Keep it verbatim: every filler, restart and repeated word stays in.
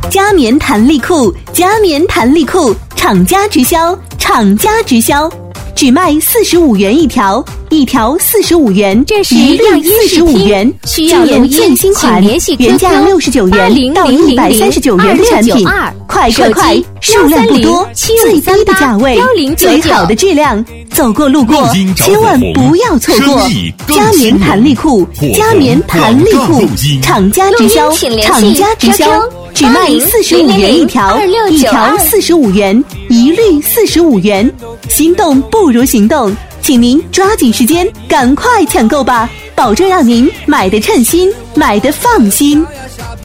加棉弹力裤，加棉弹力裤，厂家直销，厂家直销，只卖四十五元一条，一条四十五元， 这是一律四十五元。 需要今年最新款，原价六十九元到一百三十九元的产品，快快快！数量不多，最低的价位，最好的质量，走过路过千万不要错过。加棉弹力裤，加棉弹力裤，厂家直销，厂家直销。只卖四十五元一条，一条四十五元，一律四十五元。心动不如行动，请您抓紧时间，赶快抢购吧，保证让您买得称心，买得放心。